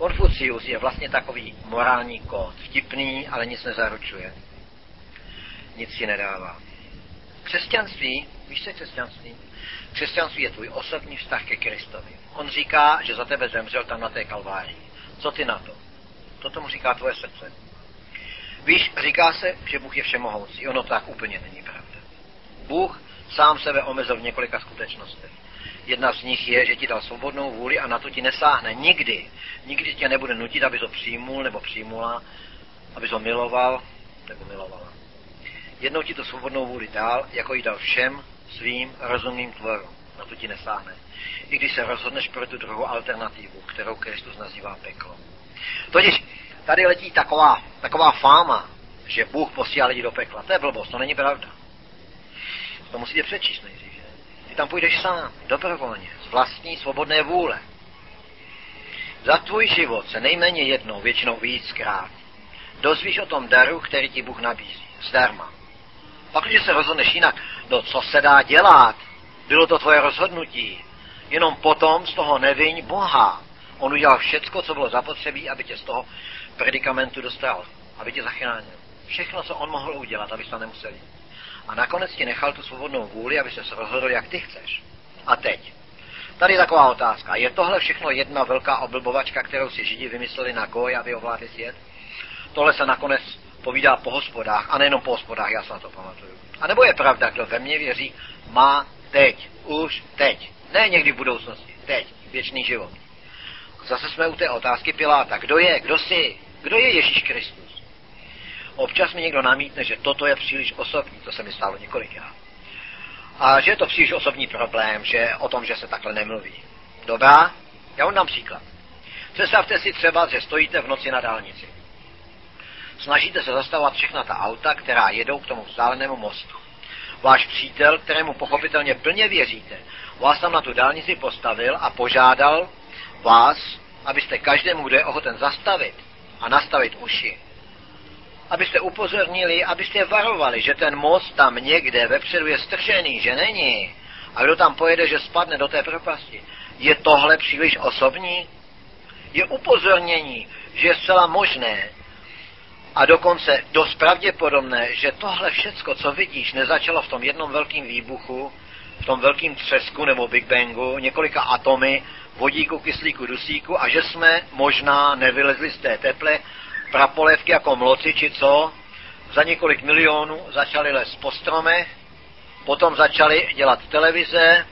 Konfucius je vlastně takový morální kód. Vtipný, ale nic nezaručuje. Nic si nedává. Křesťanství, víš, co je křesťanství? Křesťanství je tvůj osobní vztah ke Kristovi. On říká, že za tebe zemřel tam na té kalvárii. Co ty na to? To tomu říká tvoje srdce. Víš, říká se, že Bůh je všemohoucí. Ono tak úplně není pravda. Bůh sám sebe omezil v několika skutečnostech. Jedna z nich je, že ti dal svobodnou vůli a na to ti nesáhne nikdy. Nikdy tě nebude nutit, abys ho přijmul nebo přijmula, abys ho miloval nebo milovala. Jednou ti to svobodnou vůli dal, jako ji dal všem svým rozumným tvorům. Na to ti nesáhne. I když se rozhodneš pro tu druhou alternativu, kterou Kristus nazývá peklo. Totiž tady letí taková fáma, že Bůh posílá lidi do pekla. To je blbost, to není pravda. To musíte přečíst nejdřív. Ty tam půjdeš sám, dobrovolně, z vlastní svobodné vůle. Za tvůj život se nejméně jednou, většinou víckrát, dozvíš o tom daru, který ti Bůh nabízí. Zdarma. Pak, když se rozhodneš jinak, no co se dá dělat? Bylo to tvoje rozhodnutí. Jenom potom z toho neviň Boha. On udělal všecko, co bylo zapotřebí, aby tě z toho predikamentu dostal. Aby tě zachránil. Všechno, co on mohl udělat, aby se nemusel jít. A nakonec ti nechal tu svobodnou vůli, aby se rozhodl, jak ty chceš. A teď. Tady je taková otázka. Je tohle všechno jedna velká oblbovačka, kterou si Židi vymysleli na Goj, aby ovládli svět? Tohle se nakonec povídá po hospodách, a nejenom po hospodách, já se na to pamatuju. A nebo je pravda, kdo ve mně věří, má teď, už teď. Ne někdy v budoucnosti, teď, věčný život. Zase jsme u té otázky Piláta. Kdo je, kdo jsi, kdo je Ježíš Kristus? Občas mi někdo namítne, že toto je příliš osobní, to se mi stalo několikrát. A že je to příliš osobní problém, že o tom, že se takhle nemluví. Dobrá, já vám dám příklad. Představte si třeba, že stojíte v noci na dálnici. Snažíte se zastavovat všechna ta auta, která jedou k tomu vzdálenému mostu. Váš přítel, kterému pochopitelně plně věříte, vás tam na tu dálnici postavil a požádal vás, abyste každému, kdo je ochoten zastavit a nastavit uši, abyste upozornili, abyste varovali, že ten most tam někde vepředu je stržený, že není. A kdo tam pojede, že spadne do té propasti. Je tohle příliš osobní? Je upozornění, že je zcela možné a dokonce dost pravděpodobné, že tohle všecko, co vidíš, nezačalo v tom jednom velkým výbuchu, v tom velkým třesku nebo Big Bangu, několika atomy, vodíku, kyslíku, dusíku a že jsme možná nevylezli z té teple prapolévky jako mloci, či co, za několik milionů začali lézt po stromech, potom začali dělat televize,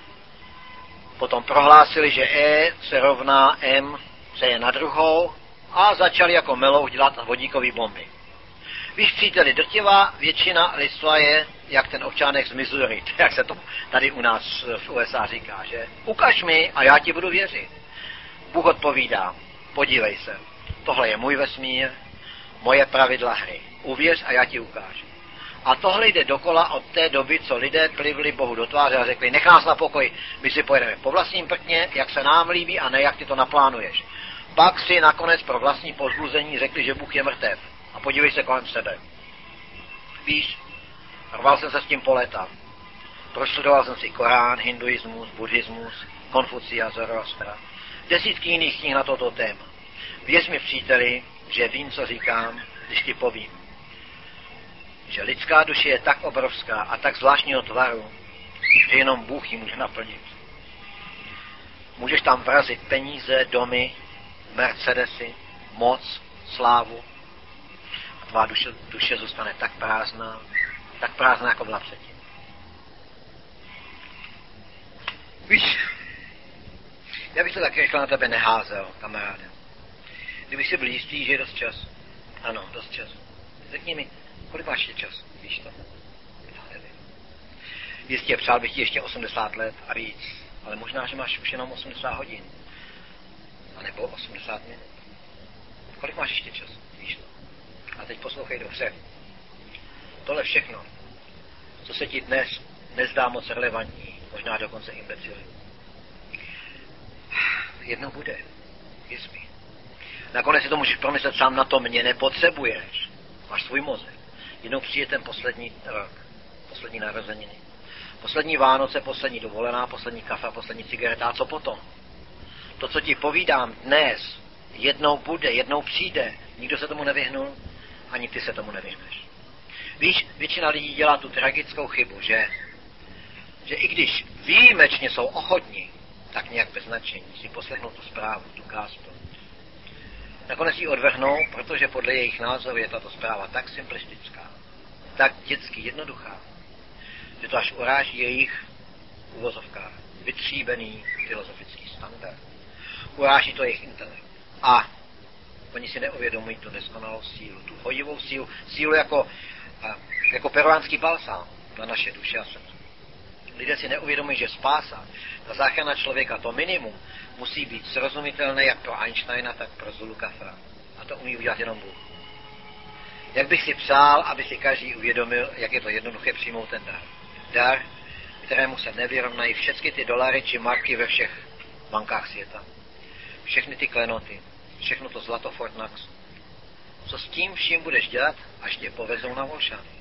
potom prohlásili, že E se rovná M, C je na druhou a začali jako melouch dělat vodíkové bomby. Víš, příteli, drtivá většina lidstva je jak ten občánek z Missouri, jak se to tady u nás v USA říká, že ukaž mi a já ti budu věřit. Bůh odpovídá, podívej se, tohle je můj vesmír, moje pravidla hry. Uvěř a já ti ukážu. A tohle jde dokola od té doby, co lidé plivli Bohu do tváře a řekli, nech nás na pokoj, my si pojedeme po vlastním prkně, jak se nám líbí a ne jak ty to naplánuješ. Pak si nakonec pro vlastní povzbuzení řekli, že Bůh je mrtev. A podívej se kolem sebe. Víš, rval jsem se s tím po léta. Prostudoval jsem si Korán, hinduismus, buddhismus, Konfucia, Zoroastra. Desítky jiných knih na toto téma. Věř mi, příteli, že vím, co říkám, když ti povím, že lidská duše je tak obrovská a tak zvláštního tvaru, že jenom Bůh ji může naplnit. Můžeš tam vrazit peníze, domy, Mercedesy, moc, slávu a tvá duše zůstane tak prázdná jako byla předtím. Víš, já bych to tak rychle na tebe neházel, kamaráde. Kdybych si byl jistý, že je dost čas. Ano, dost čas. Řekni mi, kolik máš ještě čas, víš to? Já nevím. Jistě, přál bych ti ještě 80 let a víc, ale možná, že máš už jenom 80 hodin. A nebo 80 minut. Kolik máš ještě čas, víš to? A teď poslouchej dobře. Tohle všechno, co se ti dnes nezdá moc relevantní, možná dokonce imbecilní, jednou bude. Věř mi. Nakonec si to můžeš promyslet sám, na to mě nepotřebuješ. Máš svůj mozek. Jednou přijde ten poslední rok, poslední narozeniny, poslední Vánoce, poslední dovolená, poslední kafe, poslední cigareta a co potom? To, co ti povídám dnes, Jednou bude, jednou přijde. Nikdo se tomu nevyhnul, ani ty se tomu nevyhneš. Víš, většina lidí dělá tu tragickou chybu, že i když výjimečně jsou ochotní, tak nějak bez značení si poslechnou tu zprávu, tu gospel. Nakonec ji odvrhnou, protože podle jejich názoru je tato zpráva tak simplistická, tak dětsky jednoduchá, že to až uráží jejich uvozovkách vytříbený filozofický standard. Uráží to jejich intelekt. A oni si neuvědomují tu neskonalou sílu, tu hodivou sílu jako peruánský balsám na naše duše a srdce. Lidé si neuvědomují, že spása, ta záchrana člověka, to minimum, musí být srozumitelné jak pro Einsteina, tak pro Zulu Kafra. A to umí udělat jenom Bůh. Jak bych si přál, aby si každý uvědomil, jak je to jednoduché přijmout ten dar. Dar, kterému se nevyrovnají všechny ty dolary či marky ve všech bankách světa. Všechny ty klenoty, všechno to zlato Fort Knox. Co s tím vším budeš dělat, až tě povezou na Volšany?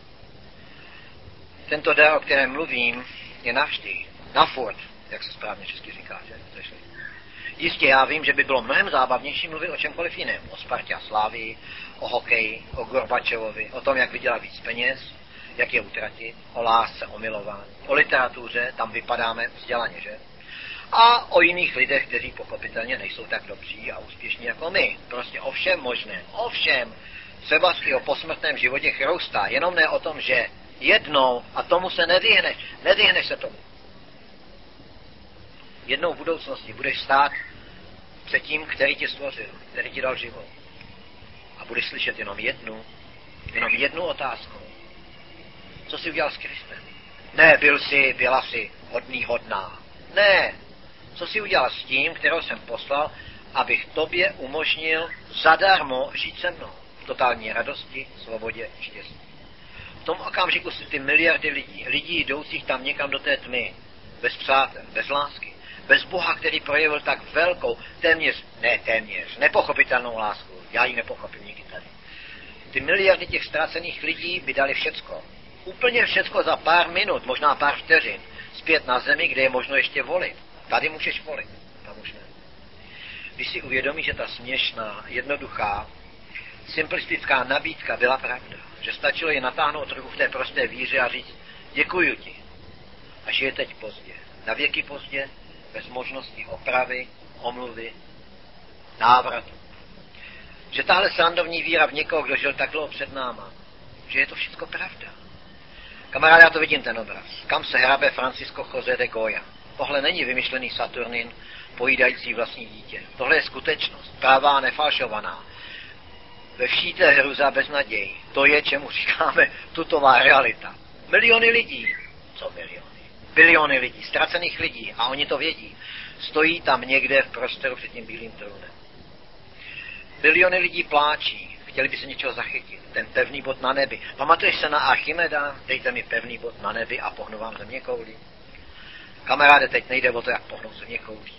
Tento dar, o kterém mluvím, je navždy, na furt, jak se správně česky říká, že? Jistě já vím, že by bylo mnohem zábavnější mluvit o čemkoliv jiném. O Spartě a Slávii, o hokeji, o Gorbačovovi, o tom, jak vydělat víc peněz, jak je utratit, o lásce, o milování, o literatuře, tam vypadáme vzdělaně, že? A o jiných lidech, kteří pochopitelně nejsou tak dobří a úspěšní jako my. Prostě o všem možné. O všem. Třeba i o posmrtném životě Chrousta, jenom ne o tom, že jednou, a tomu se nevyhneš se tomu. Jednou v budoucnosti budeš stát před tím, který tě stvořil, který ti dal život. A budeš slyšet jenom jednu otázku. Co jsi udělal s Kristem? Ne, byla jsi hodná. Ne, co jsi udělal s tím, kterou jsem poslal, abych tobě umožnil zadarmo žít se mnou. V totální radosti, svobodě, štěstí. V tom okamžiku si ty miliardy lidí jdoucích tam někam do té tmy, bez přátel, bez lásky, bez Boha, který projevil tak velkou, téměř nepochopitelnou lásku. Já ji nepochopím nikdy tady. Ty miliardy těch ztracených lidí by dali všecko. Úplně všecko za pár minut, možná pár vteřin, zpět na zemi, kde je možno ještě volit. Tady můžeš volit, tam už ne. Když si uvědomí, že ta směšná, jednoduchá, simplistická nabídka byla pravda, že stačilo je natáhnout trochu v té prosté víře a říct děkuju ti. A že je teď pozdě, navěky pozdě, bez možnosti opravy, omluvy, návratu. Že tahle srandovní víra v někoho, kdo žil tak dlouho před náma, že je to všechno pravda. Kamaráde, já to vidím ten obraz. Kam se hrabe Francisco José de Goya. Tohle není vymyšlený Saturnin, pojídající vlastní dítě. Tohle je skutečnost, pravá, nefalšovaná. Ve vší té hruze bez naději. To je, čemu říkáme tutová realita. Miliony lidí. Co miliony? Biliony lidí, ztracených lidí. A oni to vědí. Stojí tam někde v prostoru před tím bílým trůnem. Biliony lidí pláčí. Chtěli by se něčeho zachytit. Ten pevný bod na nebi. Pamatuješ se na Archimeda? Dejte mi pevný bod na nebi a pohnu vám země koulí. Kamaráde, teď nejde o to, jak pohnout země koulí.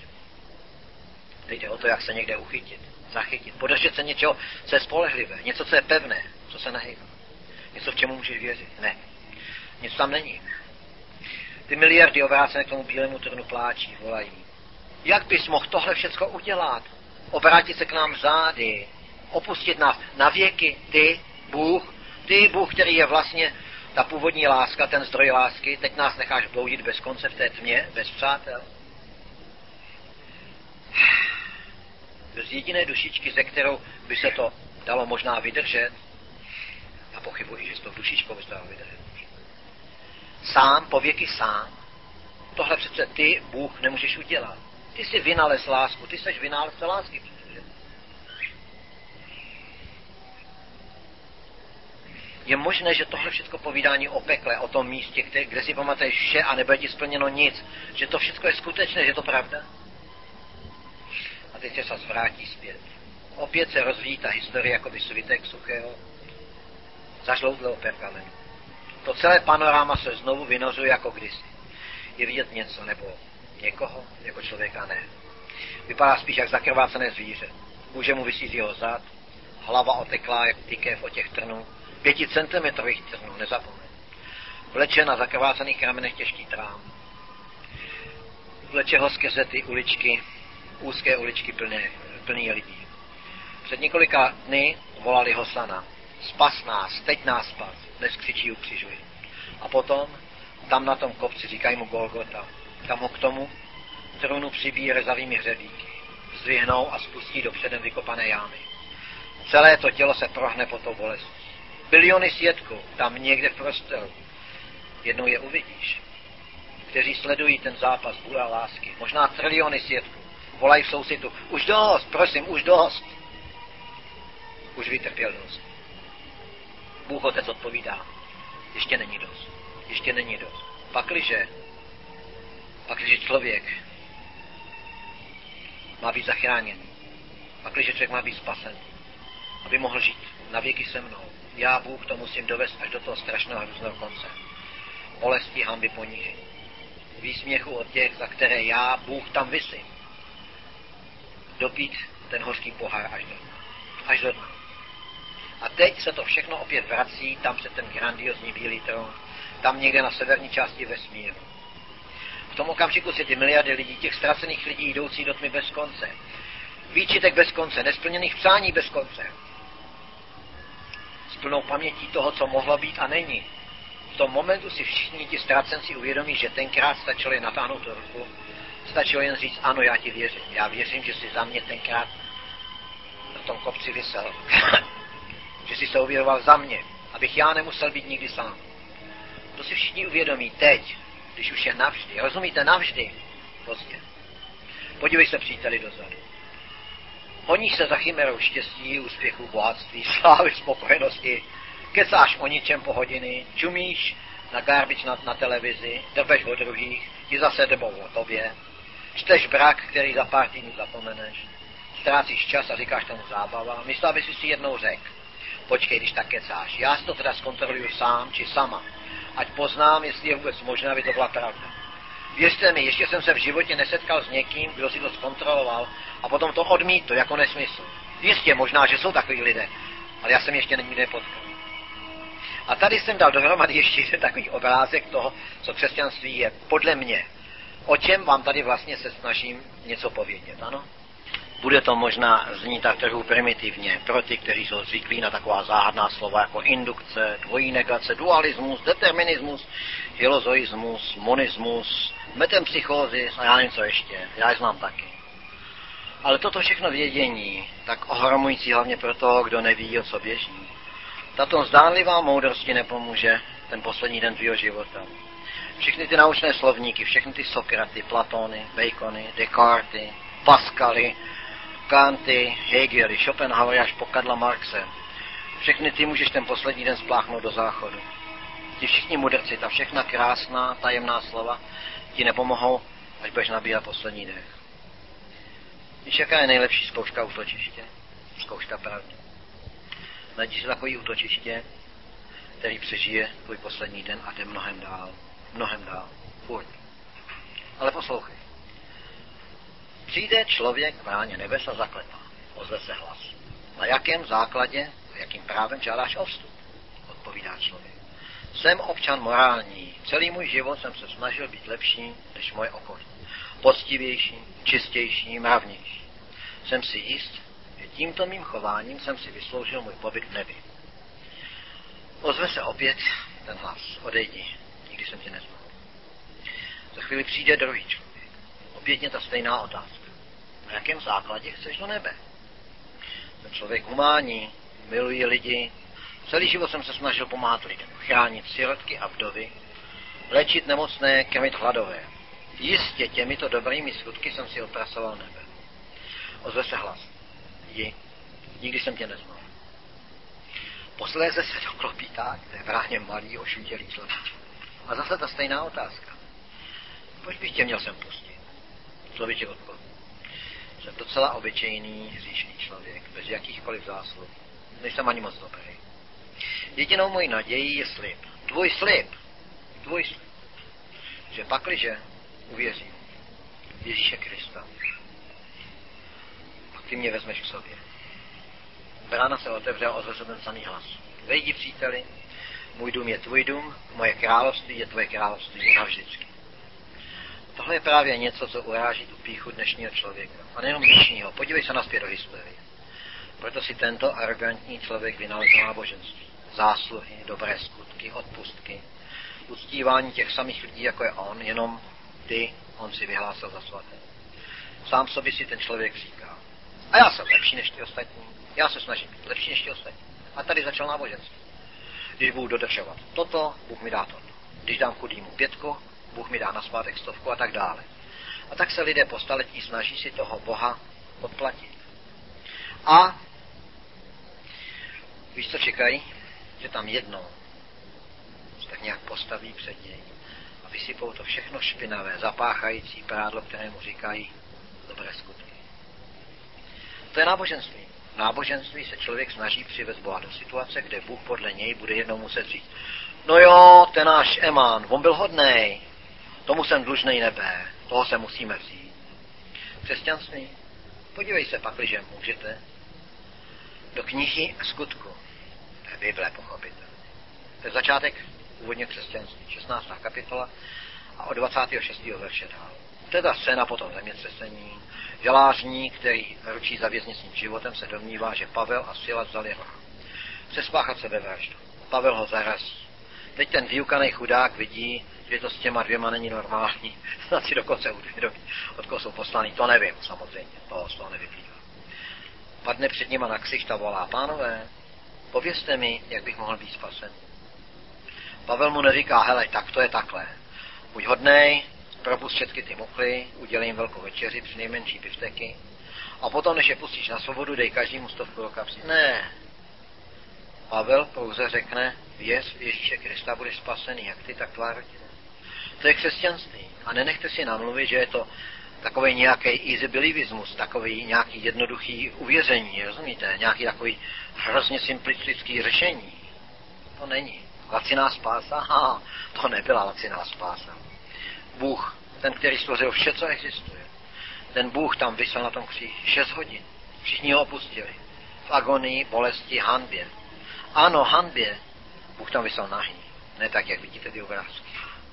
Teď jde o to, jak se někde uchytit, zachytit. Podržet se něčeho, co je spolehlivé. Něco, co je pevné, co se nehýbá. Něco, v čemu můžeš věřit. Ne. Nic tam není. Ty miliardy obrácené k tomu bílému trnu pláčí, volají. Jak bys mohl tohle všecko udělat? Obrátit se k nám zády, opustit nás na věky, ty, Bůh, který je vlastně ta původní láska, ten zdroj lásky, teď nás necháš bloudit bez konce v té tmě, bez přátel. Bez jediné dušičky, ze kterou by se to dalo možná vydržet, a pochybuji, že s tou dušičkou by se dalo vydržet. Sám, pověky sám. Tohle přece ty, Bůh, nemůžeš udělat. Ty jsi vynalez lásku, ty jsi vynálezce lásky. Je možné, že tohle všechno povídání o pekle, o tom místě, kde si pamatuješ vše a nebude ti splněno nic, že to všechno je skutečné, že je to pravda? A teď se vrátí zpět. Opět se rozvíjí ta historie jako by svitek suchého, zažloudlého pergamenu. To celé panoráma se znovu vynořuje jako kdysi. Je vidět něco nebo někoho, jako člověka ne. Vypadá spíš jak zakrvácené zvíře. Kůže mu visí z jeho zad, hlava oteklá jak tykev od těch trnů, 5 centimetrových trnů, nezapomeň. Vleče na zakrvácených ramenech těžký trám. Vleče ho skrze ty uličky, úzké uličky plné plný lidí. Před několika dny volali Hosana. Spas nás, teď nás spas. Dnes křičí ukřižuj. A potom, tam na tom kopci, říkají mu Golgota, tam ho k tomu trůnu přibíjí rezavými hřebíky. Zdvihnou a spustí do předem vykopané jámy. Celé to tělo se prohne pod tou bolestí. Biliony svědků tam někde v prostoru. Jednou je uvidíš, kteří sledují ten zápas vůle a lásky. Možná triliony svědků. Volají v soucitu. Už dost, prosím, už dost. Už vytrpěl dost. Bůh Otec odpovídá. Ještě není dost. Ještě není dost. Pakliže člověk má být zachráněný, pakliže člověk má být spasen, aby mohl žít na věky se mnou, já, Bůh, to musím dovést až do toho strašného hrůzného konce. Bolesti, hanby, ponížení. Výsměchu od těch, za které já, Bůh, tam visím. Dopít ten hořký pohár až do dna. Až do dna. A teď se to všechno opět vrací tam před ten grandiozní bílý trůn, tam někde na severní části vesmíru. V tom okamžiku si ty miliardy lidí, těch ztracených lidí jdoucí do tmy bez konce, výčitek bez konce, nesplněných přání bez konce, s plnou pamětí toho, co mohlo být a není. V tom momentu si všichni ti ztracenci uvědomí, že tenkrát stačilo jen natáhnout tu ruku, stačilo jen říct, ano, já ti věřím. Já věřím, že jsi za mě tenkrát na tom kopci visel. Že jsi se uvědoval za mě, abych já nemusel být nikdy sám. To si všichni uvědomí teď, když už je navždy. Rozumíte, navždy? Pozdě. Podívej se, příteli, dozadu. Honíš se za chimerou štěstí, úspěchu, bohatství, slávy, spokojenosti, kecáš o ničem po hodiny, čumíš na gárbič na televizi, drbeš o druhých, ti zase drbou o tobě, čteš brak, který za pár týdnů zapomeneš, ztrácíš čas a říkáš tomu zábava, místo aby si jednou řekl, počkej, když tak kecáš, já si to teda zkontroluju sám či sama, ať poznám, jestli je vůbec možné, aby to byla pravda. Věřte mi, ještě jsem se v životě nesetkal s někým, kdo si to zkontroloval a potom to odmítl jako nesmysl. Jistě, možná, že jsou takový lidé, ale já jsem ještě nikdy nepotkal. A tady jsem dal dohromady ještě takový obrázek toho, co křesťanství je podle mě. O čem vám tady vlastně se snažím něco povědět, ano? Bude to možná znít tak trochu primitivně pro ty, kteří jsou zvyklí na taková záhadná slova jako indukce, dvojí negace, dualismus, determinismus, hylozoismus, monismus, metempsychózis a já nevím co ještě. Já je znám taky. Ale toto všechno vědění, tak ohromující hlavně pro toho, kdo neví, o co běží. Tato zdánlivá moudrosti nepomůže ten poslední den tvýho života. Všechny ty naučné slovníky, všechny ty Sokraty, Platony, Bacony, Descarty, Pascaly, Kanty, Hegely, Schopenhauer až po Karla Marxe. Všechny ty můžeš ten poslední den spláchnout do záchodu. Ti všichni mudrci, ta všechna krásná, tajemná slova ti nepomohou, až budeš nabírat poslední dech. Víš, jaká je nejlepší zkouška útočiště? Zkouška pravdy. Najdi si takový útočiště, který přežije tvůj poslední den a jde mnohem dál, furt. Ale poslouchej. Přijde člověk k bráně nebes a zaklepá. Ozve se hlas. Na jakém základě a jakým právem žádáš o vstup? Odpovídá člověk. Jsem občan morální. Celý můj život jsem se snažil být lepší než moje okolí. Poctivější, čistější, mravnější. Jsem si jist, že tímto mým chováním jsem si vysloužil můj pobyt v nebi. Ozve se opět ten hlas. Odejdi, nikdy jsem tě neznal. Za chvíli přijde druhý člověk. Opětně ta stejná otázka. Na jakém základě chceš do nebe? Ten člověk humánní, miluje lidi. Celý život jsem se snažil pomáhat lidem. Chránit sirotky a vdovy, léčit nemocné, krmit hladové. Jistě těmito dobrými skutky jsem si odpracoval nebe. Ozve se hlas. Nikdy jsem tě neznal. Posléze se doklopí tak, to je vráně malý, ošutělý člověk. A zase ta stejná otázka. Proč bych tě měl sem pustit? Člověček odpoví. Jsem docela obyčejný, hříšný člověk, bez jakýchkoliv zásluh. Nejsem ani moc dobrý. Jedinou mojí nadějí je slib. Tvůj slib. Že pakliže uvěřím v Ježíše Krista, pak ty mě vezmeš k sobě. Brána se otevře a ozve se ten samý hlas. Vejdi, příteli, můj dům je tvůj dům, moje království je tvoje království navždycky. Tohle je právě něco, co uráží tu pýchu dnešního člověka. A nejenom dnešního. Podívej se nazpět do historie. Proto si tento arrogantní člověk vynalezl náboženství. Zásluhy, dobré skutky, odpustky, uctívání těch samých lidí, jako je on, jenom ty on si vyhlásil za svaté. Sám sobě si ten člověk říká. A já jsem lepší než ty ostatní. Já se snažím být lepší než ty ostatní. A tady začal náboženství. Když budu dodržovat toto, Bůh mi dá toto. Když dám chudýmu 5, Bůh mi dá na svátek 100 a tak dále. A tak se lidé po staletí snaží si toho Boha odplatit. A víš, co čekají? Že tam jednou se tak nějak postaví před něj a vysypou to všechno špinavé, zapáchající prádlo, kterému říkají dobré skutky. To je náboženství. V náboženství se člověk snaží přivést Boha do situace, kde Bůh podle něj bude jednou muset říct: no jo, ten náš Emán, on byl hodnej, tomu jsem dlužnej nebe, toho se musíme vzít. Křesťanství? Podívej se, pakliže můžete, do knihy Skutku. To je Bible, pochopitelně. To je začátek původně křesťanství, 16. kapitola a od 26. verše dál. To je ta scéna po tom zemětřesení. Žalářník, který ručí za věznicím životem, se domnívá, že Pavel a Silas vzali roh. Chce spáchat sebevraždu. Pavel ho zarazí. Teď ten vyukaný chudák vidí, že to s těma 2 není normální. Snad si dokonce uvědomí, od koho jsou poslaný. To nevím, samozřejmě. To z toho nevyplývá. Padne před nima na ksicht a volá: pánové, povězte mi, jak bych mohl být spasen. Pavel mu neříká: hele, tak to je takhle. Buď hodnej, propust všechny ty muchly, udělej jim velkou večeři, přinejmenší bifteky, a potom, než je pustíš na svobodu, dej každému 100 do kapsy. Ne. Pavel pouze řekne: věř v Ježíše Krista, budeš spasený, jak ty, tak tvá rodina. To je křesťanství. A nenechte si namluvit, že je to takový nějaký easy believismus, takový nějaký jednoduchý uvěření, rozumíte? Nějaký takový hrozně simplistický řešení. To není. Laciná spása? To nebyla laciná spása. Bůh, ten, který stvořil vše, co existuje. Ten Bůh tam visel na tom kříži 6 hodin. Všichni ho opustili. V agonii, bolesti, hanbě. Ano, hanbě. Bůh tam visel nahý. Ne tak, jak vidíte ty obrázky.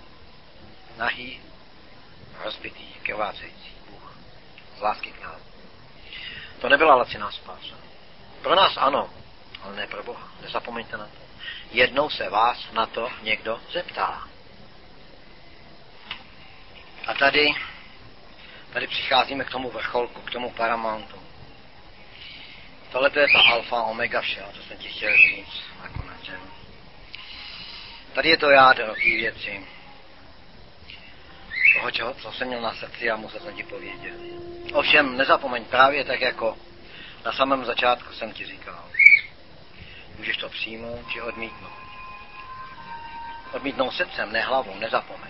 Nahý, rozbitý, krvácející Bůh. Z lásky k nám. To nebyla laciná spása. Pro nás ano, ale ne pro Boha. Nezapomeňte na to. Jednou se vás na to někdo zeptá. A tady přicházíme k tomu vrcholku, k tomu paramountu. Tohle to je ta alfa, omega všeho, co jsem ti chtěl říct nakonec. Tady je to jádro té věci. Toho, co jsem měl na srdci a musel jsem ti povědět. Ovšem, nezapomeň, právě tak jako na samém začátku jsem ti říkal. Můžeš to přijmout, či odmítnout. Odmítnout srdcem, ne hlavou, nezapomeň.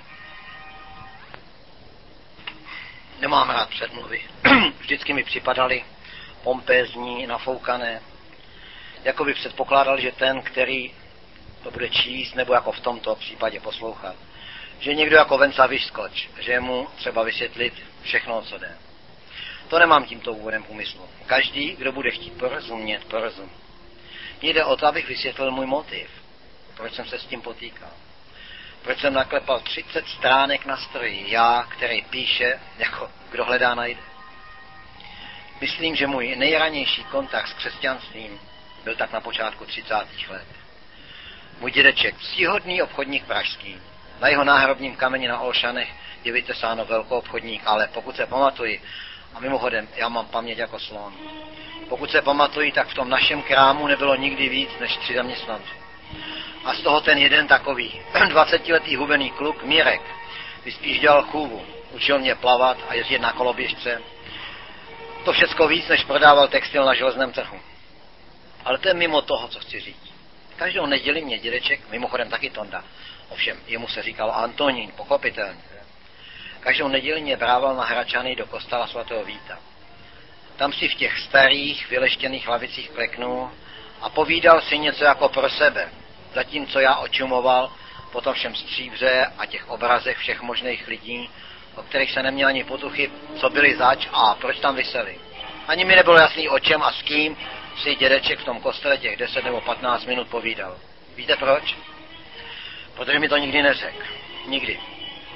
Nemám rád předmluvy. Vždycky mi připadaly pompézní, nafoukané. Jako by předpokládal, že ten, který to bude číst, nebo jako v tomto případě poslouchat, že někdo jako Venca Vyskoč, že mu třeba vysvětlit všechno, co jde. To nemám tímto úvodem úmyslu. Každý, kdo bude chtít porozumět, porozumí. Mně jde o to, abych vysvětlil můj motiv. Proč jsem se s tím potýkal. Proč jsem naklepal 30 stránek na stroji, já, který píše, jako kdo hledá, najde. Myslím, že můj nejranější kontakt s křesťanstvím byl tak na počátku 30. let. Můj dědeček, ctihodný obchodník pražský, na jeho náhrobním kameni na Olšanech je vytesáno velkoobchodník, ale pokud se pamatuji, a mimochodem, já mám paměť jako slon, pokud se pamatuji, tak v tom našem krámu nebylo nikdy víc než 3 zaměstnanců. A z toho ten jeden takový 20letý hubený kluk, Mirek, by spíš dělal chůvu, učil mě plavat a jezdit na koloběžce. To všecko víc, než prodával textil na železném trhu. Ale to je mimo toho, co chci říct. Každou neděli mě dědeček, mimochodem taky Tonda, ovšem jemu se říkalo Antonín, pochopitelně. Každou neděli mě brával na Hračany do kostela svatého Víta. Tam si v těch starých, vyleštěných lavicích kleknul a povídal si něco jako pro sebe, zatímco já očumoval po tom všem stříbře a těch obrazech všech možných lidí, o kterých se neměl ani potuchy, co byli zač a proč tam viseli. Ani mi nebylo jasný, o čem a s kým si dědeček v tom kostele těch 10 nebo 15 minut povídal. Víte proč? Protože mi to nikdy neřekl. Nikdy.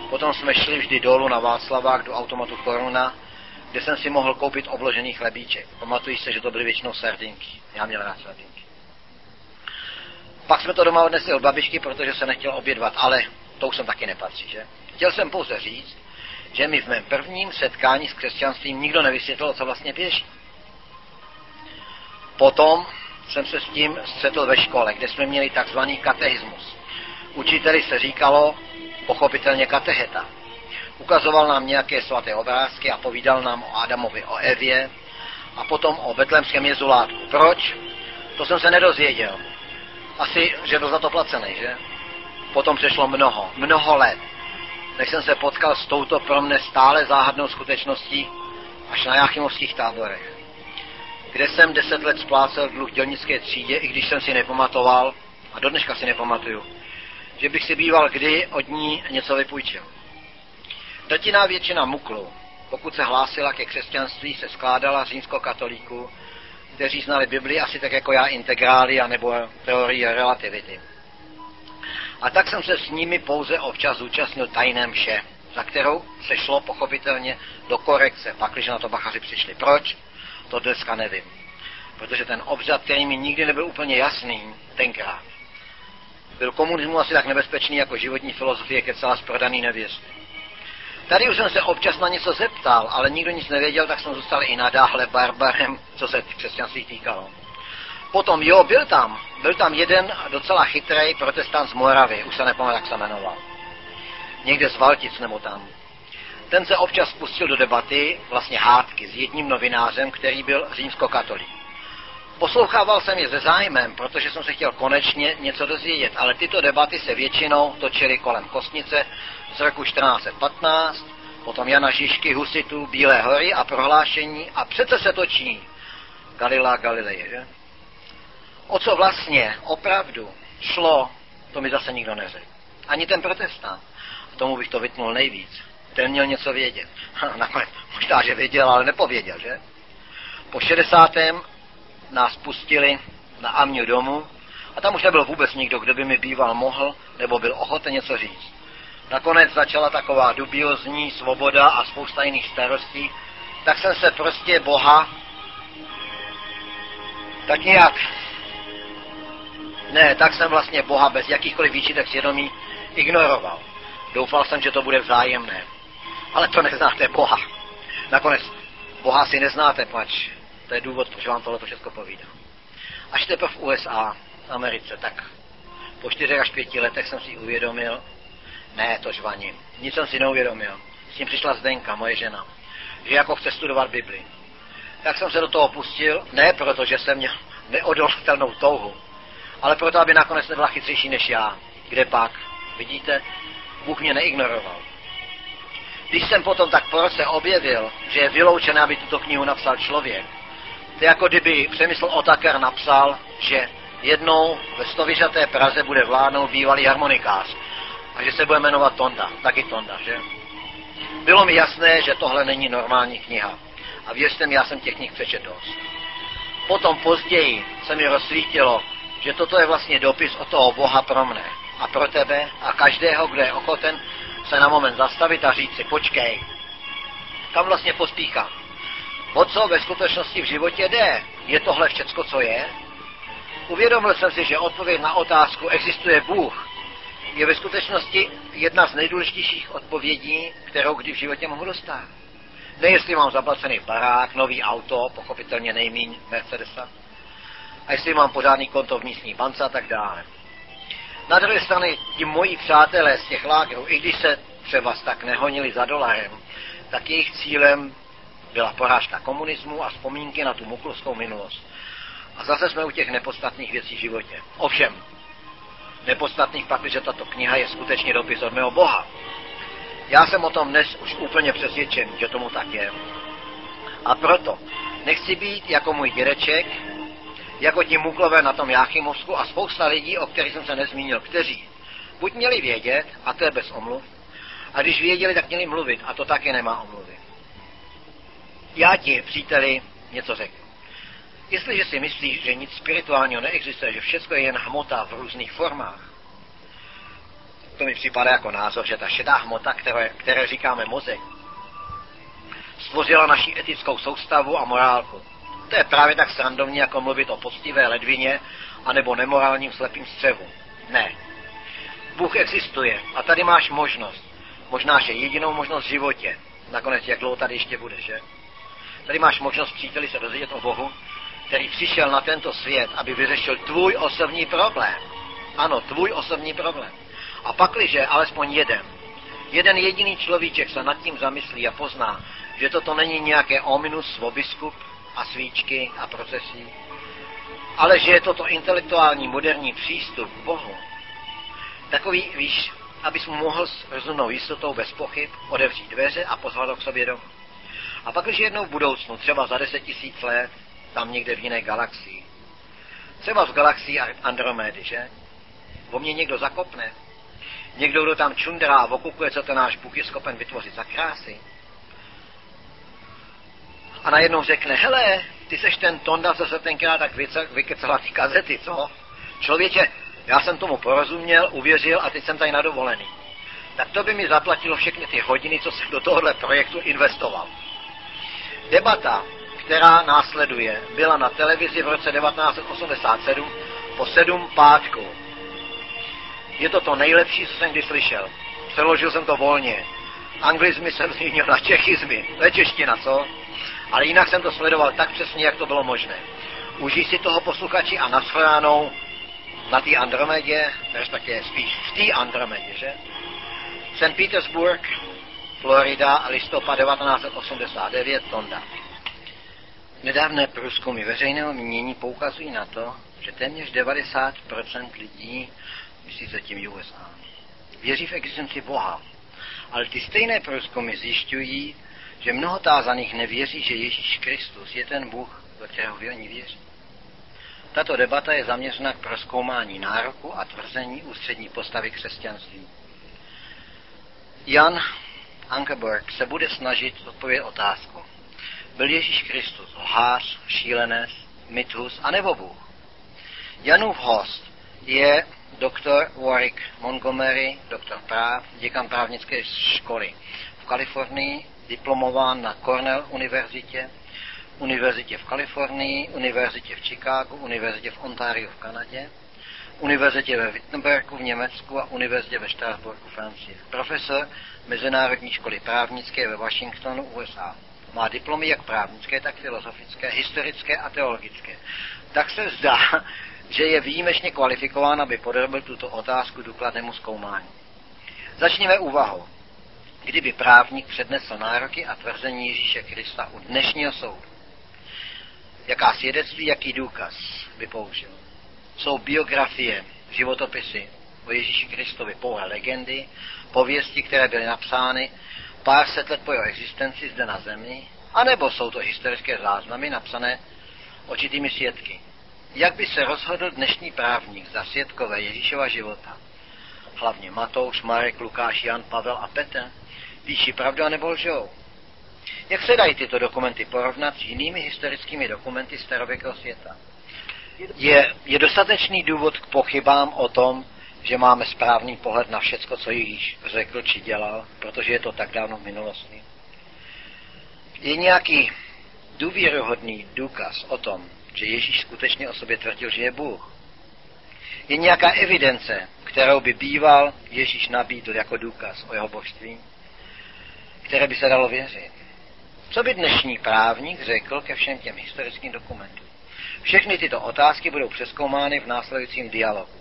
Potom jsme šli vždy dolů na Václavák do automatu Koruna, kde jsem si mohl koupit obložený chlebíček. Pamatuji se, že to byly většinou sardinky. Já měl rád sardinky. Pak jsme to doma odnesli od babičky, protože se nechtěl obědvat, ale to už jsem taky nepatří, že? Chtěl jsem pouze říct, že mi v mém prvním setkání s křesťanstvím nikdo nevysvětlil, co vlastně běží. Potom jsem se s tím střetl ve škole, kde jsme měli takzvaný katechismus. Učiteli se říkalo pochopitelně katecheta. Ukazoval nám nějaké svaté obrázky a povídal nám o Adamovi, o Evě a potom o betlémském jezulátku. Proč? To jsem se nedozvěděl. Asi, že byl za to placený, že? Potom přešlo mnoho let, než jsem se potkal s touto pro mne stále záhadnou skutečností až na Jáchymovských táborech, kde jsem 10 let splácel dluh dělnické třídě, i když jsem si nepamatoval, a do dneška si nepamatuju, že bych si býval kdy od ní něco vypůjčil. Drtivá většina muklů, pokud se hlásila ke křesťanství, se skládala římskokatolíků, kteří znali Bibli asi tak jako já integrály anebo teorii relativity. A tak jsem se s nimi pouze občas zúčastnil tajné mše, za kterou se šlo pochopitelně do korekce, pakliže na to bachaři přišli. Proč? To dneska nevím. Protože ten obřad, který mi nikdy nebyl úplně jasný, tenkrát, byl komunismu asi tak nebezpečný jako životní filozofie kecala z prodaný nevěsty. Tady už jsem se občas na něco zeptal, ale nikdo nic nevěděl, tak jsem zůstal i nadále barbarem, co se křesťanství týkalo. Potom byl tam jeden docela chytrý protestant z Moravy, už se nepamatuji, jak se jmenoval. Někde z Valtic nebo tam. Ten se občas pustil do debaty, vlastně hádky, s jedním novinářem, který byl římskokatolík. Poslouchával jsem je se zájmem, protože jsem se chtěl konečně něco dozvědět, ale tyto debaty se většinou točily kolem Kostnice z roku 1415, potom Jana Žižky, Husitů, Bílé hory a prohlášení a přece se točí Galilea Galileje, že? O co vlastně opravdu šlo, to mi zase nikdo neřekl. Ani ten protestant. Tomu bych to vytnul nejvíc. Ten měl něco vědět. Nakonec možná, že věděl, ale nepověděl, že? Po 60. nás pustili na Amňu domů a tam už nebyl vůbec nikdo, kdo by mi býval mohl nebo byl ochoten něco říct. Nakonec začala taková dubiozní svoboda a spousta jiných starostí, tak jsem se prostě Boha tak jsem vlastně Boha bez jakýchkoliv výčitek svědomí ignoroval. Doufal jsem, že to bude vzájemné. Ale to neznáte Boha. Nakonec Boha si neznáte, pač. To je důvod, proč vám tohle všechno povídám. Až teprve v USA, v Americe, tak po 4 až 5 letech jsem si uvědomil, ne, to žvaním, nic jsem si neuvědomil. S tím přišla Zdenka, moje žena, že jako chce studovat Bibli. Tak jsem se do toho pustil, ne proto, že jsem měl neodolatelnou touhu, ale proto, aby nakonec nebyla chytřejší než já. Kde pak? Vidíte? Bůh mě neignoroval. Když jsem potom tak po roce objevil, že je vyloučené, aby tuto knihu napsal člověk, to jako kdyby Přemysl Otakar napsal, že jednou ve Stovyžaté Praze bude vládnout bývalý harmonikář a že se bude jmenovat Tonda, taky Tonda, že? Bylo mi jasné, že tohle není normální kniha. A věřte mi, já jsem těch knih přečetl dost. Potom později se mi rozsvítilo, že toto je vlastně dopis od toho Boha pro mne a pro tebe a každého, kdo je ochoten se na moment zastavit a říct si, počkej, kam vlastně pospíchám? O co ve skutečnosti v životě jde? Je tohle všecko, co je? Uvědomil jsem si, že odpověď na otázku existuje Bůh je ve skutečnosti jedna z nejdůležitějších odpovědí, kterou kdy v životě mohu dostat. Ne jestli mám zaplacený barák, nový auto, pochopitelně nejmíň Mercedesa, a jestli mám pořádný konto v místní bance a tak dále. Na druhé straně ti moji přátelé z těch lágrů, i když se třeba tak nehonili za dolarem, tak jejich cílem byla porážka komunismu a vzpomínky na tu muklovskou minulost. A zase jsme u těch nepodstatných věcí v životě. Ovšem, nepodstatných pak, že tato kniha je skutečně dopis od mého Boha. Já jsem o tom dnes už úplně přesvědčen, že tomu tak je. A proto nechci být jako můj dědeček, jako ti muklové na tom Jáchymovsku a spousta lidí, o kterých jsem se nezmínil, kteří buď měli vědět, a to je bez omluv, a když věděli, tak měli mluvit, a to taky nemá omluvy. Já ti, příteli, něco řeknu. Jestliže si myslíš, že nic spirituálního neexistuje, že všechno je jen hmota v různých formách, to mi připadá jako názor, že ta šedá hmota, které říkáme mozek, stvořila naši etickou soustavu a morálku. To je právě tak srandovní, jako mluvit o poctivé ledvině anebo nemorálním slepým střevu. Ne. Bůh existuje a tady máš možnost. Možná, že jedinou možnost v životě. Nakonec, jak dlouho tady ještě bude, že? Tady máš možnost, příteli, se dozvědět o Bohu, který přišel na tento svět, aby vyřešil tvůj osobní problém. Ano, tvůj osobní problém. A pakliže alespoň jeden jediný človíček se nad tím zamyslí a pozná, že toto není nějaké ominus, svobiskup a svíčky a procesí, ale že je toto intelektuální moderní přístup k Bohu, takový, víš, abys mu mohl s rozumnou jistotou bez pochyb otevřít dveře a pozvat ho k sobě domů. A pak, když jednou v budoucnu, třeba za 10 000 let, tam někde v jiné galaxii, třeba v galaxii Andromedy, že? O mě někdo zakopne, někdo, kdo tam čundrá a okukuje, co ten náš Bůh je schopen vytvořit za krásy. A najednou řekne, hele, ty seš ten Tonda, co se tenkrát tak vykecala ty kazety, co? Člověče, já jsem tomu porozuměl, uvěřil a teď jsem tady na dovolený. Tak to by mi zaplatilo všechny ty hodiny, co jsem do tohohle projektu investoval. Debata, která následuje, byla na televizi v roce 1987 po 7 pátků. Je to nejlepší, co jsem kdy slyšel. Přeložil jsem to volně. Anglizmy jsem zmínil na čechizmy. To je čeština, co? Ale jinak jsem to sledoval tak přesně, jak to bylo možné. Užij si toho, posluchači, a nashledanou na té Andromedě, respektive spíš v té Andromedě, že? St. Petersburg, Florida, listopad 1989, Tonda. Nedávné průzkumy veřejného mínění poukazují na to, že téměř 90% lidí, myslí se tím USA, věří v existenci Boha. Ale ty stejné průzkumy zjišťují, že mnoho tázaných nevěří, že Ježíš Kristus je ten Bůh, do kterého oni věří. Tato debata je zaměřena k prozkoumání nároku a tvrzení ústřední postavy křesťanství. Jan Ankerberg se bude snažit odpovědět otázku. Byl Ježíš Kristus lhář, šílenec, mýtus anebo Bůh? Janův host je doktor Warwick Montgomery, doktor práv, děkan právnické školy v Kalifornii, diplomován na Cornell univerzitě v Kalifornii, univerzitě v Chicagu, univerzitě v Ontáriu v Kanadě, univerzitě ve Wittenbergu v Německu a univerzitě ve Štrasburku, Francie. Profesor Mezinárodní školy právnické ve Washingtonu, USA. Má diplomy jak právnické, tak filozofické, historické a teologické. Tak se zdá, že je výjimečně kvalifikován, aby podrobil tuto otázku důkladnému zkoumání. Začněme úvahou. Kdyby právník přednesl nároky a tvrzení Ježíše Krista u dnešního soudu, jaká svědectví, jaký důkaz by použil? Jsou biografie, životopisy o Ježíši Kristovi pouhé legendy, pověsti, které byly napsány pár set let po jeho existenci zde na zemi, anebo jsou to historické záznamy napsané očitými svědky. Jak by se rozhodl dnešní právník za svědkové Ježíšova života? Hlavně Matouš, Marek, Lukáš, Jan, Pavel a Petr píší pravdu anebo lžou. Jak se dají tyto dokumenty porovnat s jinými historickými dokumenty starověkého světa? Je dostatečný důvod k pochybám o tom, že máme správný pohled na všecko, co Ježíš řekl či dělal, protože je to tak dávno v minulosti? Je nějaký důvěryhodný důkaz o tom, že Ježíš skutečně o sobě tvrdil, že je Bůh? Je nějaká evidence, kterou by býval Ježíš nabídl jako důkaz o jeho božství, které by se dalo věřit? Co by dnešní právník řekl ke všem těm historickým dokumentům? Všechny tyto otázky budou přezkoumány v následujícím dialogu.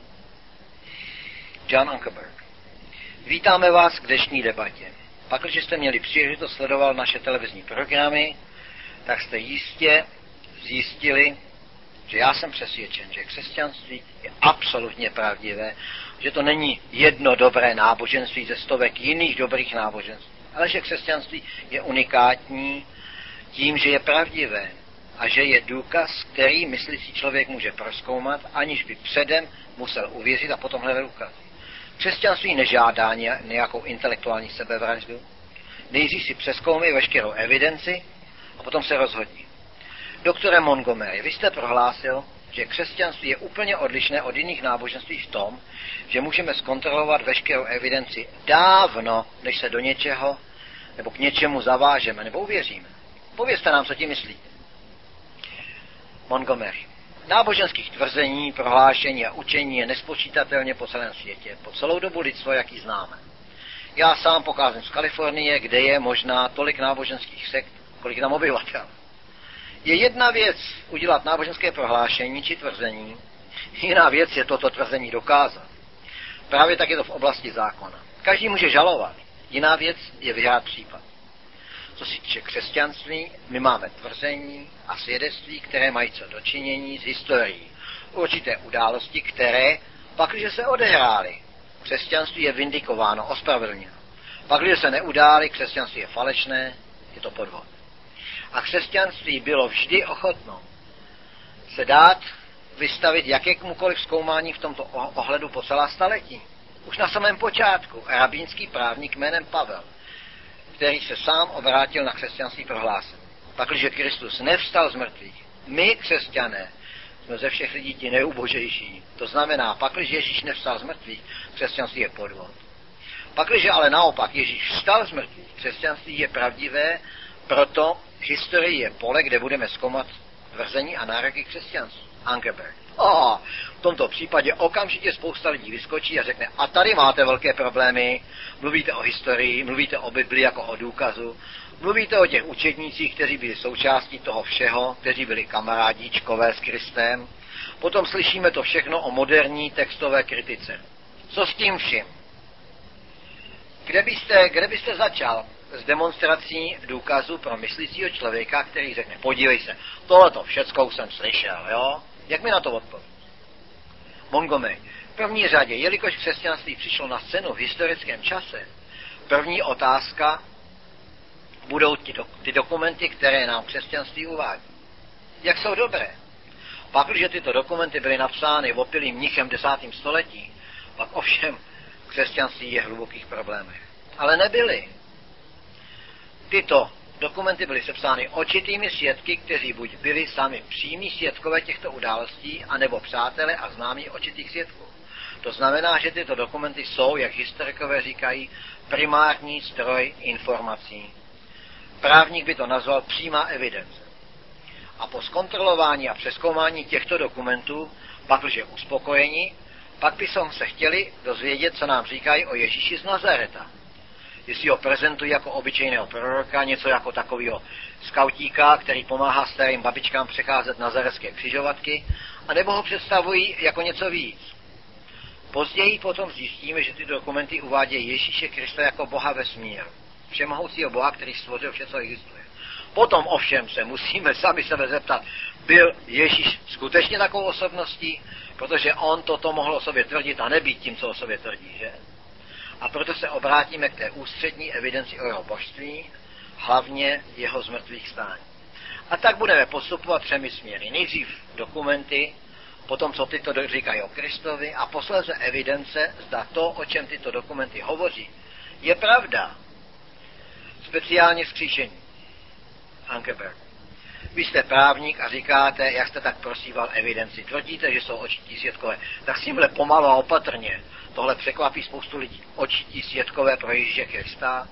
Jan Ankerberg. Vítáme vás k dnešní debatě. Pakliže jste měli příležitost sledovat naše televizní programy, tak jste jistě zjistili, že já jsem přesvědčen, že křesťanství je absolutně pravdivé, že to není jedno dobré náboženství ze stovek jiných dobrých náboženství, ale že křesťanství je unikátní tím, že je pravdivé a že je důkaz, který myslící člověk může prozkoumat, aniž by předem musel uvěřit a potom hledat důkaz. Křesťanství nežádá nějakou intelektuální sebevraždu. Nejdřív si přezkoumej veškerou evidenci a potom se rozhodni. Doktore Montgomery, vy jste prohlásil, že křesťanství je úplně odlišné od jiných náboženství v tom, že můžeme zkontrolovat veškerou evidenci dávno, než se do něčeho nebo k něčemu zavážeme nebo uvěříme. Povězte nám, co tím myslíte. Montgomery. Náboženských tvrzení, prohlášení a učení je nespočítatelně po celém světě, po celou dobu lidstva, jak ji známe. Já sám pocházím z Kalifornie, kde je možná tolik náboženských sekt, kolik tam obyvatel. Je jedna věc udělat náboženské prohlášení či tvrzení, jiná věc je toto tvrzení dokázat. Právě tak je to v oblasti zákona. Každý může žalovat, jiná věc je vyhrát případ. Co se týče křesťanství, my máme tvrzení a svědectví, které mají co dočinění s historií. Určité události, které, pakliže se odehrály, křesťanství je vindikováno, ospravedlněno. Pakliže se neudály, křesťanství je falešné, je to podvod. A křesťanství bylo vždy ochotno se dát vystavit jakémukoliv zkoumání v tomto ohledu po celá staletí. Už na samém počátku rabínský právník jménem Pavel, který se sám obrátil na křesťanství, prohlásil: pakliže Kristus nevstal z mrtvých, my, křesťané, jsme ze všech lidí ti nejubožejší. To znamená, pakliže Ježíš nevstal z mrtvých, křesťanství je podvod. Pakliže ale naopak Ježíš vstal z mrtvých, křesťanství je pravdivé, proto historie je pole, kde budeme zkoumat tvrzení a nároky křesťanství. Ankeberg. V tomto případě okamžitě spousta lidí vyskočí a řekne: a tady máte velké problémy, mluvíte o historii, mluvíte o Biblii jako o důkazu, mluvíte o těch učednících, kteří byli součástí toho všeho, kteří byli kamarádíčkové s Kristem. Potom slyšíme to všechno o moderní textové kritice. Co s tím vším? Kde byste začal s demonstrací důkazu pro myslícího člověka, který řekne: podívej se, tohleto všecko jsem slyšel, jo? Jak mi na to odpověď? Montgomery. V první řadě, jelikož křesťanství přišlo na scénu v historickém čase, první otázka budou ty dokumenty, které nám křesťanství uvádí. Jak jsou dobré? Pakliže tyto dokumenty byly napsány opilým mnichem 10. století, pak ovšem křesťanství je v hlubokých problémech. Ale nebyly. Tyto dokumenty byly sepsány očitými svědky, kteří buď byli sami přímí svědkové těchto událostí, anebo přátelé a známí očitých svědků. To znamená, že tyto dokumenty jsou, jak historikové říkají, primární stroj informací. Právník by to nazval přímá evidence. A po zkontrolování a přezkoumání těchto dokumentů, pakliže uspokojeni, pak bychom se chtěli dozvědět, co nám říkají o Ježíši z Nazareta. Jestli ho prezentují jako obyčejného proroka, něco jako takového skautíka, který pomáhá starým babičkám přecházet nazaretské křižovatky, anebo ho představují jako něco víc. Později potom zjistíme, že ty dokumenty uvádějí Ježíše Krista jako Boha vesmíru, všemohoucího Boha, který stvořil vše, co existuje. Potom ovšem se musíme sami sebe zeptat, byl Ježíš skutečně takovou osobností, protože on toto mohl o sobě tvrdit a nebýt tím, co o sobě tvrdí, že? A proto se obrátíme k té ústřední evidenci o jeho božství, hlavně jeho zmrtvých stání. A tak budeme postupovat 3 směry. Nejdřív dokumenty, potom co tyto říkají o Kristovi a posléze evidence, zda to, o čem tyto dokumenty hovoří, je pravda. Speciálně vzkříšení. Ankeberg. Vy jste právník a říkáte, jak jste tak prosíval evidenci. Tvrdíte, že jsou očití svědkové. Tak s tímhle pomalu a opatrně. Tohle překvapí spoustu lidí. Očití svědkové pro Ježíše Krista.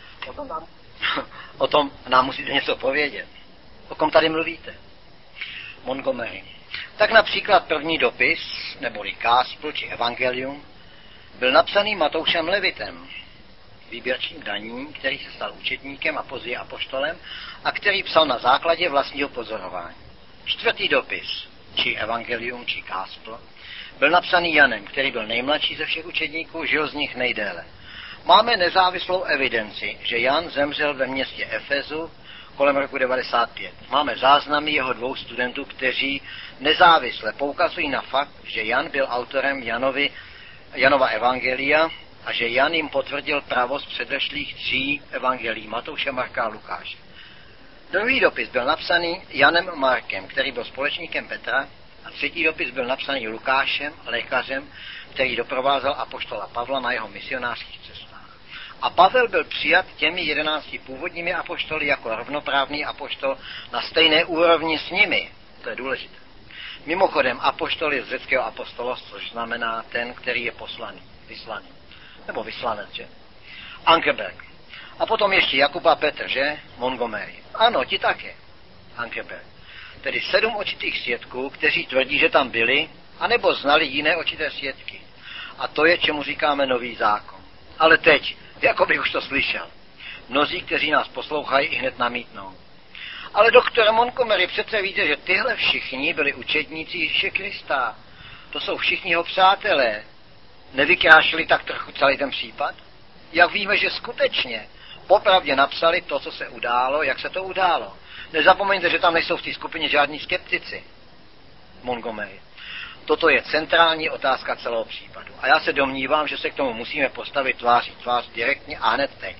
O tom nám musíte něco povědět. O kom tady mluvíte? Montgomery. Tak například první dopis, neboli Káspl či Evangelium, byl napsaný Matoušem Levitem, výběrčím daní, který se stal učedníkem a později apoštolem a který psal na základě vlastního pozorování. 4. dopis, či Evangelium, či Káspl, byl napsaný Janem, který byl nejmladší ze všech učedníků, žil z nich nejdéle. Máme nezávislou evidenci, že Jan zemřel ve městě Efezu kolem roku 95. Máme záznamy jeho 2 studentů, kteří nezávisle poukazují na fakt, že Jan byl autorem Janova evangelia a že Jan jim potvrdil pravost předešlých 3 evangelií Matouše, Marka a Lukáše. 2. dopis byl napsaný Janem Markem, který byl společníkem Petra, a 3. dopis byl napsaný Lukášem, lékařem, který doprovázel apoštola Pavla na jeho misionářských cestách. A Pavel byl přijat těmi 11 původními apoštoly jako rovnoprávný apoštol na stejné úrovni s nimi. To je důležité. Mimochodem, apoštol je z řeckého apostolos, což znamená ten, který je poslaný, vyslaný. Nebo vyslanec, že? Ankerberg. A potom ještě Jakub a Petr, že? Montgomery. Ano, ti také. Ankerberg. Tedy 7 očitých svědků, kteří tvrdí, že tam byli, anebo znali jiné očité svědky. A to je, čemu říkáme nový zákon. Ale teď, jako bych už to slyšel. Mnozí, kteří nás poslouchají, i hned namítnou. Ale doktore Montgomery, přece víte, že tyhle všichni byli učedníci Ježíše Krista. To jsou všichni jeho přátelé. Nevykrášili tak trochu celý ten případ? Jak víme, že skutečně popravdě napsali to, co se událo, jak se to událo. Nezapomeňte, že tam nejsou v té skupině žádní skeptici. Montgomery. Toto je centrální otázka celého případu. A já se domnívám, že se k tomu musíme postavit tváří tvář direktně a hned teď.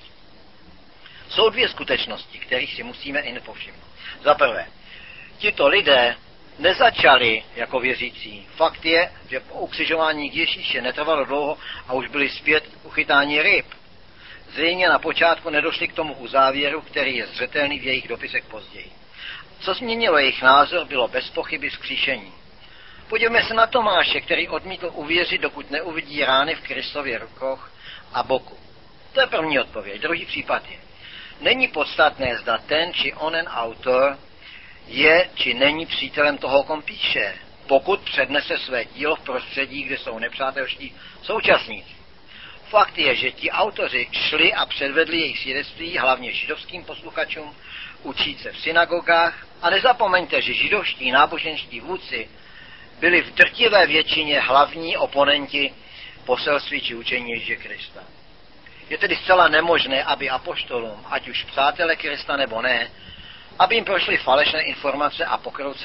Jsou 2 skutečnosti, kterých si musíme i nepovšimnout. Za prvé, tito lidé nezačali jako věřící. Fakt je, že po ukřižování Ježíše netrvalo dlouho a už byli zpět uchytání ryb. Zřejmě na počátku nedošli k tomu uzávěru, který je zřetelný v jejich dopisech později. Co změnilo jejich názor, bylo bez pochyby vzkříšení. Podívejme se na Tomáše, který odmítl uvěřit, dokud neuvidí rány v Kristově rukou a boku. To je první odpověď. Druhý případ je. Není podstatné, zda ten či onen autor je či není přítelem toho, kom píše, pokud přednese své dílo v prostředí, kde jsou nepřátelští současníci. Fakt je, že ti autoři šli a předvedli jejich svědectví hlavně židovským posluchačům, učit se v synagogách a nezapomeňte, že židovští náboženští vůdci byli v drtivé většině hlavní oponenti poselství či učení Ježíše Krista. Je tedy zcela nemožné, aby apoštolům, ať už přátelé Krista nebo ne, aby jim prošly falešné informace a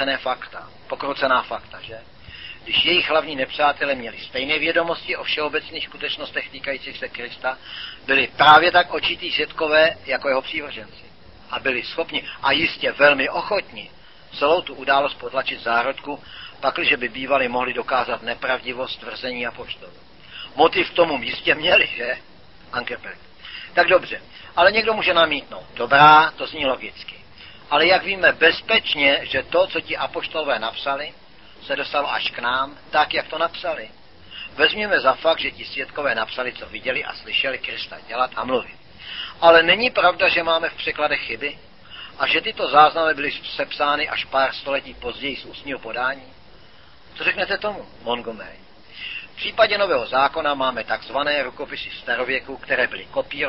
pokroucená fakta, že? Když jejich hlavní nepřátelé měli stejné vědomosti o všeobecných skutečnostech týkajících se Krista, byli právě tak očití svědkové jako jeho přívrženci. A byli schopni a jistě velmi ochotni celou tu událost potlačit zárodku, pakliže by bývali mohli dokázat nepravdivost tvrzení apoštolů. Motiv k tomu jistě měli, že? Ankerberg. Tak dobře, ale někdo může namítnout. Dobrá, to zní logicky. Ale jak víme bezpečně, že to, co ti apoštolové napsali, se dostalo až k nám, tak, jak to napsali. Vezměme za fakt, že ti svědkové napsali, co viděli a slyšeli Krista dělat a mluvit. Ale není pravda, že máme v překladech chyby a že tyto záznamy byly sepsány až pár století později z ústního podání? Co řeknete tomu, Montgomery? V případě Nového zákona máme takzvané rukopisy starověku, které byly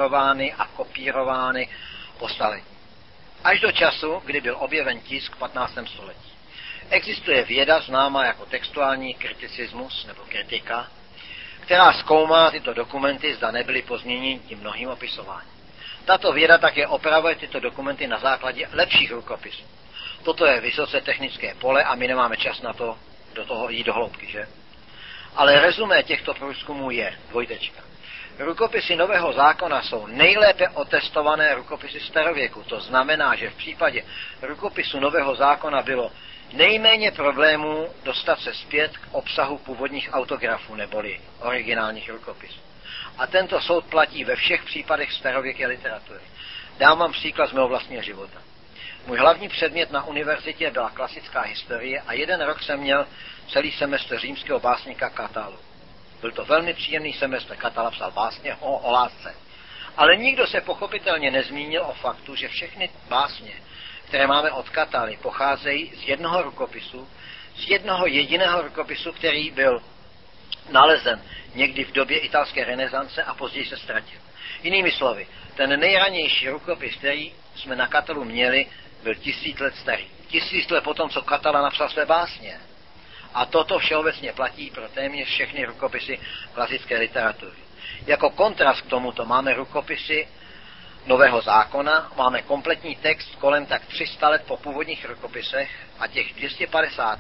kopírovány po staletí. Až do času, kdy byl objeven tisk v 15. století. Existuje věda známá jako textuální kriticismus nebo kritika, která zkoumá tyto dokumenty, zda nebyly pozměněny tím mnohým opisováním. Tato věda také opravuje tyto dokumenty na základě lepších rukopisů. Toto je vysoce technické pole a my nemáme čas na to do toho jít do hloubky, že? Ale rezumé těchto průzkumů je dvojtečka. Rukopisy Nového zákona jsou nejlépe otestované rukopisy starověku. To znamená, že v případě rukopisu Nového zákona bylo nejméně problémů dostat se zpět k obsahu původních autografů neboli originálních rukopisů. A tento soud platí ve všech případech starověké literatury. Dám vám příklad z mého vlastního života. Můj hlavní předmět na univerzitě byla klasická historie a jeden rok jsem měl celý semestr římského básníka Katalu. Byl to velmi příjemný semestr, Katala psal básně o lásce. Ale nikdo se pochopitelně nezmínil o faktu, že všechny básně, které máme od Kataly, pocházejí z jednoho rukopisu, z jednoho jediného rukopisu, který byl nalezen někdy v době italské renesance a později se ztratil. Jinými slovy, ten nejranější rukopis, který jsme na Katalu měli, byl 1000 let starý. 1000 let potom, co Katala napsal své básně. A toto všeobecně platí pro téměř všechny rukopisy klasické literatury. Jako kontrast k tomuto máme rukopisy Nového zákona, máme kompletní text kolem tak 300 let po původních rukopisech a těch 250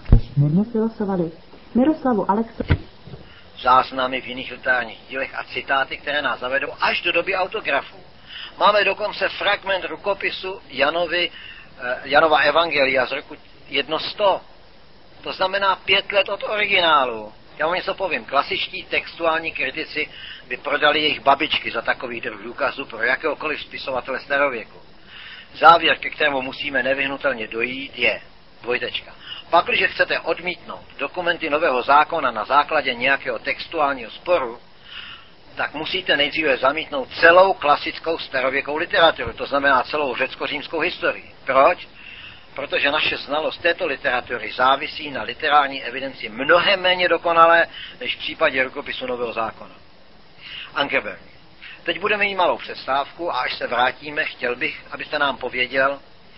záznamy v jiných literárních dílech a citáty, které nás zavedou až do doby autografů. Máme dokonce fragment rukopisu Janova evangelia z roku 100. To znamená 5 let od originálu. Já vám něco povím. Klasičtí textuální kritici by prodali jejich babičky za takový druh důkazů pro jakéhokoliv spisovatele starověku. Závěr, ke kterému musíme nevyhnutelně dojít, je dvojtečka. Pakliže chcete odmítnout dokumenty Nového zákona na základě nějakého textuálního sporu, tak musíte nejdříve zamítnout celou klasickou starověkou literaturu, to znamená celou řecko-římskou historii. Proč? Protože naše znalost této literatury závisí na literární evidenci mnohem méně dokonalé, než v případě rukopisu Nového zákona. Ankerberg. Teď budeme mít malou přestávku a až se vrátíme, chtěl bych, abyste nám pověděl,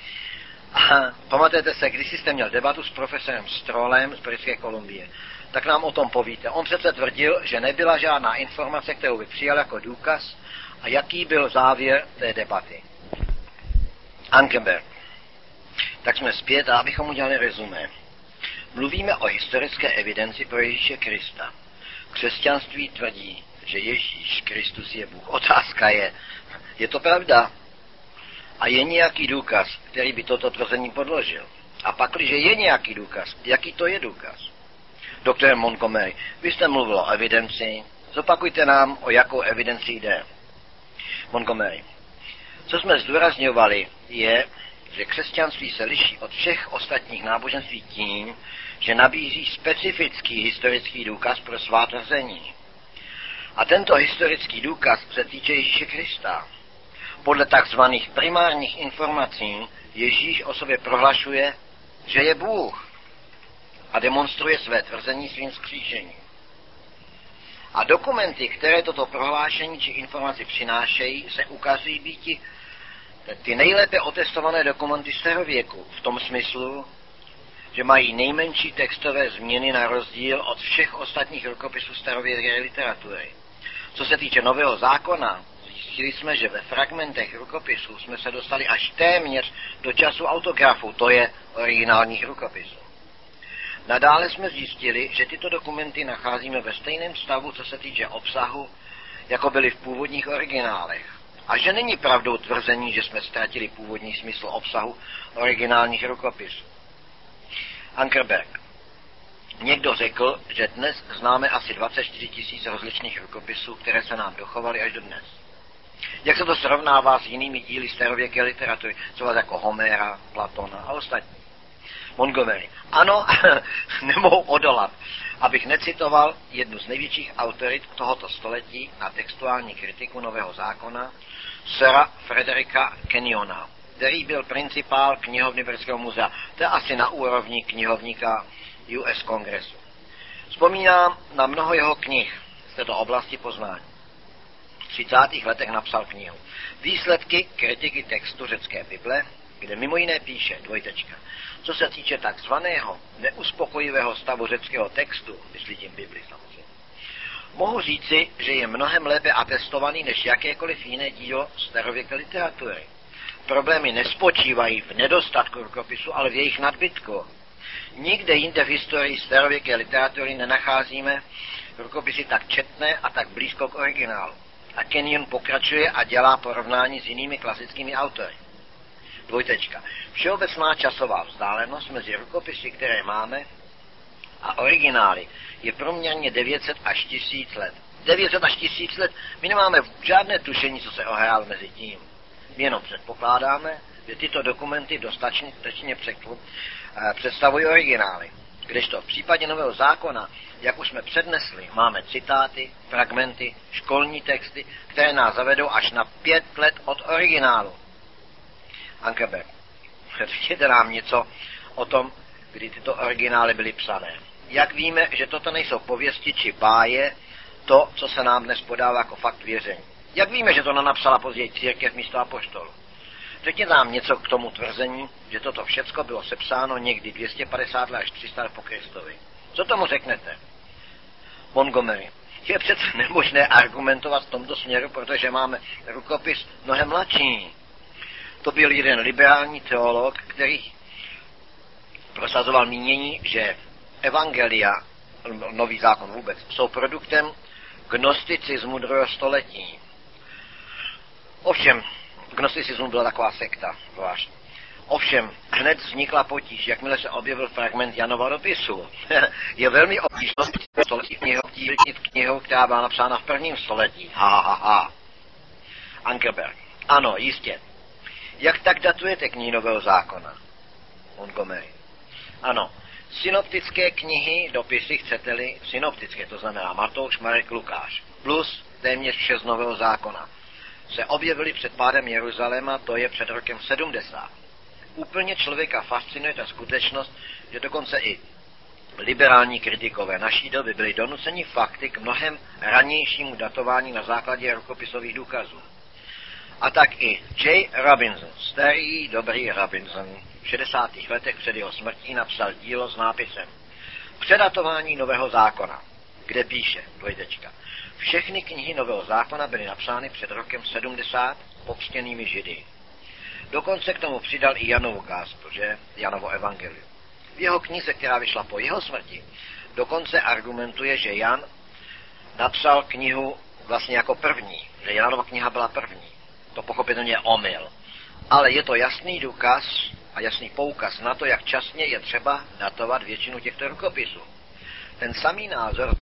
pamatujete se, když jste měl debatu s profesorem Strollem z Britské Kolumbie, tak nám o tom povíte. On přece tvrdil, že nebyla žádná informace, kterou by přijal jako důkaz, a jaký byl závěr té debaty. Ankerberg. Tak jsme zpět a abychom udělali rezumé. Mluvíme o historické evidenci pro Ježíše Krista. Křesťanství tvrdí, že Ježíš Kristus je Bůh. Otázka je to pravda? A je nějaký důkaz, který by toto tvrzení podložil? A pakliže je nějaký důkaz, jaký to je důkaz? Doktor Montgomery, vy jste mluvil o evidenci, zopakujte nám, o jakou evidenci jde. Montgomery, co jsme zdůrazňovali, je, že křesťanství se liší od všech ostatních náboženství tím, že nabízí specifický historický důkaz pro svá tvrzení. A tento historický důkaz se týče Ježíše Krista. Podle takzvaných primárních informací Ježíš o sobě prohlašuje, že je Bůh a demonstruje své tvrzení svým vzkříšením. A dokumenty, které toto prohlášení či informaci přinášejí, se ukazují být ty nejlépe otestované dokumenty starověku, v tom smyslu, že mají nejmenší textové změny na rozdíl od všech ostatních rukopisů starověké literatury. Co se týče Nového zákona, zjistili jsme, že ve fragmentech rukopisů jsme se dostali až téměř do času autografu, to je originálních rukopisů. Nadále jsme zjistili, že tyto dokumenty nacházíme ve stejném stavu, co se týče obsahu, jako byly v původních originálech. A že není pravdou tvrzení, že jsme ztratili původní smysl obsahu originálních rukopisů. Ankerberg. Někdo řekl, že dnes známe asi 24 000 rozličných rukopisů, které se nám dochovaly až do dnes. Jak se to srovnává s jinými díly starověké literatury, třeba jako Homéra, Platona a ostatní? Montgomery. Ano, nemohu odolat, abych necitoval jednu z největších autorit tohoto století na textuální kritiku Nového zákona, Sira Frederika Kenyona, který byl principál knihovny Britského muzea. To je asi na úrovni knihovníka US Kongresu. Vzpomínám na mnoho jeho knih z této oblasti poznání. V 30. letech napsal knihu Výsledky kritiky textu řecké Bible, kde mimo jiné píše, co se týče takzvaného neuspokojivého stavu řeckého textu, myslí tím Bibli samozřejmě, mohu říci, že je mnohem lépe atestovaný než jakékoliv jiné dílo starověké literatury. Problémy nespočívají v nedostatku rukopisu, ale v jejich nadbytku. Nikde jinde v historii starověké literatury nenacházíme rukopisy tak četné a tak blízko k originálu. A Kenyon pokračuje a dělá porovnání s jinými klasickými autory. Všeobecná časová vzdálenost mezi rukopisy, které máme, a originály je průměrně 900 až 1000 let. 900 až 1000 let, my nemáme žádné tušení, co se ohrálo mezi tím. My jenom předpokládáme, že tyto dokumenty dostatečně představují originály. Kdežto v případě Nového zákona, jak už jsme přednesli, máme citáty, fragmenty, školní texty, které nás zavedou až na 5 let od originálu. Ankerberg, řekněte nám něco o tom, kdy tyto originály byly psané. Jak víme, že toto nejsou pověsti či báje, to, co se nám dnes podává jako fakt věření. Jak víme, že to nenapsala později církev místo apoštolů? Řekněte nám něco k tomu tvrzení, že toto všecko bylo sepsáno někdy 250 let až 300 po Kristovi. Co tomu řeknete? Montgomery. Je přece nemožné argumentovat v tomto směru, protože máme rukopis mnohem mladší. To byl jeden liberální teolog, který prosazoval mínění, že evangelia, Nový zákon vůbec, jsou produktem gnosticismu 2. století. Ovšem, gnosticismus byla taková sekta, zvlášť. Ovšem, hned vznikla potíž, jakmile se objevil fragment Janova dopisu. Je velmi obtížné století knihu, která byla napsána v 1. století. Ankerberg. Ano, jistě. Jak tak datujete knihy Nového zákona? Montgomery. Ano, Synoptické knihy, dopisy, chcete-li, synoptické, to znamená Matouš, Marek, Lukáš, plus téměř 6 Nového zákona, se objevily před pádem Jeruzaléma, to je před rokem 70. Úplně člověka fascinuje ta skutečnost, že dokonce i liberální kritikové naší doby byli donuceni fakty k mnohem ranějšímu datování na základě rukopisových důkazů. A tak i J. Robinson, starý dobrý Robinson, v 60. letech před jeho smrtí napsal dílo s nápisem Předatování Nového zákona, kde píše, dvojdečka, všechny knihy Nového zákona byly napsány před rokem 70 pokřtěnými Židy. Dokonce k tomu přidal i Janovu gospel, že? Janovo evangelium. V jeho knize, která vyšla po jeho smrti, dokonce argumentuje, že Jan napsal knihu vlastně jako první, že Janova kniha byla první. To pochopitelně je omyl. Ale je to jasný důkaz a jasný poukaz na to, jak časně je třeba datovat většinu těchto rukopisů. Ten samý názor